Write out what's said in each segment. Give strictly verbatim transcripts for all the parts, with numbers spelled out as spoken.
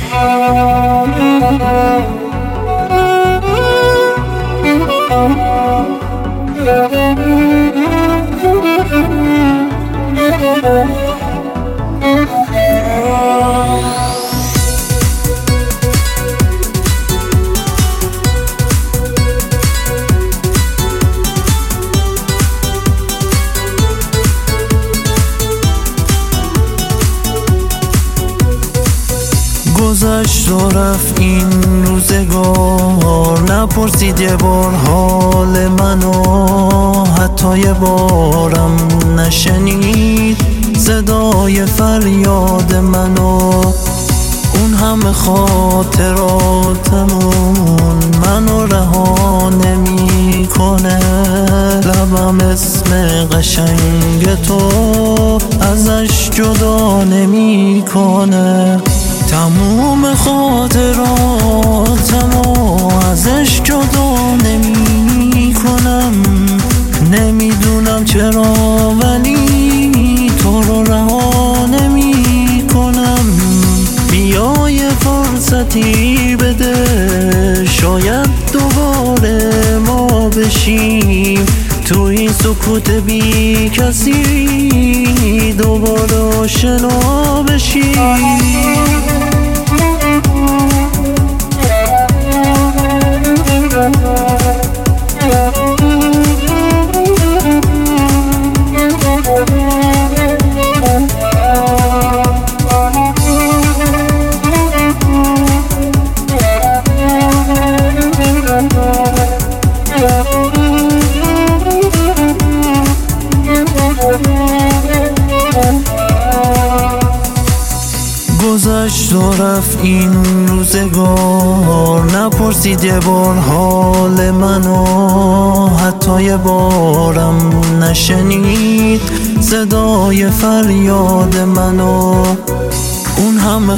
گذشت و رفت این روزگار، نپرسید یه بار حال منو، حتی یه بارم نشنید صدای فریاد منو. اون همه خاطراتمون منو رها نمی کنه، لبم اسم قشنگ تو ازش جدا نمی کنه. تموم خاطراتمو ازش جدا نمی کنم، نمیدونم چرا ولی تو رو رها نمی کنم. بیا یه فرصتی بده، شاید دوباره ما بشیم تو این سکوت بی کسی، دوباره آشنا بشیم. گذشت و رفت این روزگار، نپرسید یه بار حال منو، حتی یه بارم نشنید صدای فریاد منو. اون همه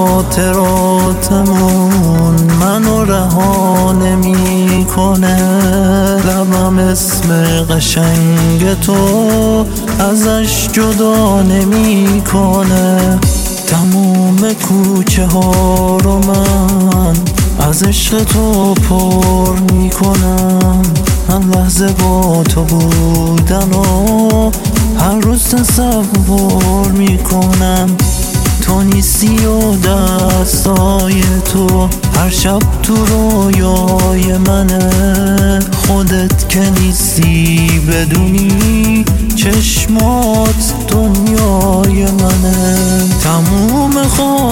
خاطراتمون منو رها نمی کنه، لبم اسم قشنگ تو ازش جدا نمی کنه. تموم کوچه ها رو من از عشق تو پر می کنم، هر لحظه با تو بودن و هر روز تصور می کنم. تو نیستی و دستای تو هر شب تو رویای منه، خودت که نیستی بدونی چشمات دنیای منه. تموم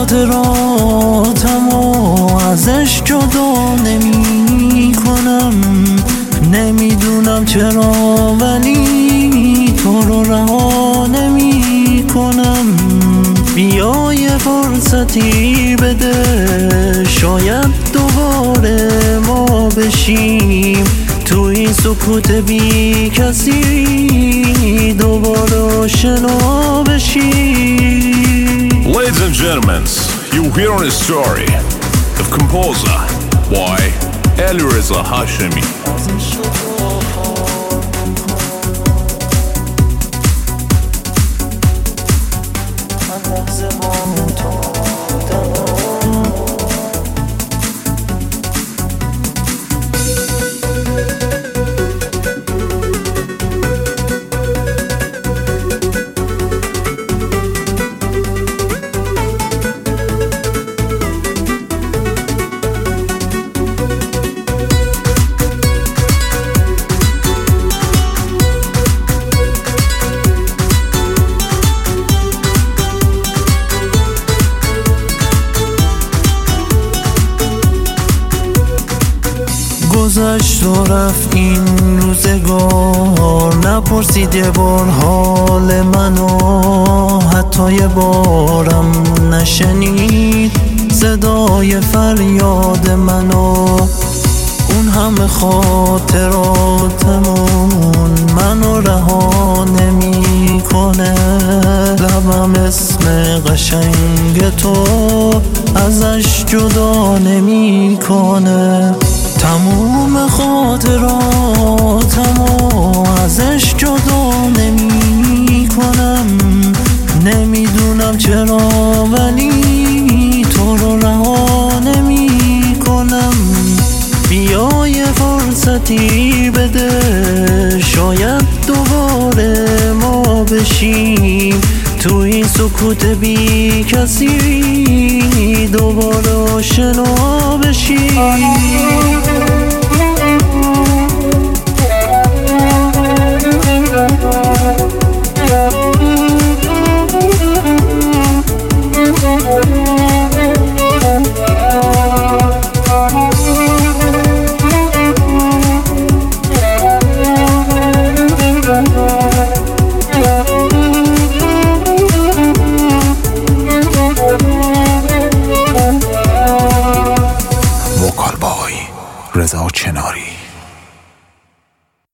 خاطراتمو ازش جدا نمی کنم، نمیدونم چرا ولی تو رو رها نمی کنم. بیا یه فرصتی بده، شاید دوباره ما بشیم تو این سکوت بی کسی، دوباره آشنا بشیم. Ladies and gentlemen, you hear a story of composer by Alireza Hashemi. گذشت و رفت این روزگار، نپرسید یه بار حال منو، حتی یه بارم نشنید صدای فریاد منو. اون همه خاطراتمون منو رها نمی کنه، لبم اسم قشنگ تو ازش جدا نمی کنه. تموم خاطراتمو ازش جدا نمی کنم، نمیدونم چرا ولی تو رو رها وقتی بده، شاید دوباره ما بشیم تو این سکوت بی کسی، دوباره آشنا بشیم.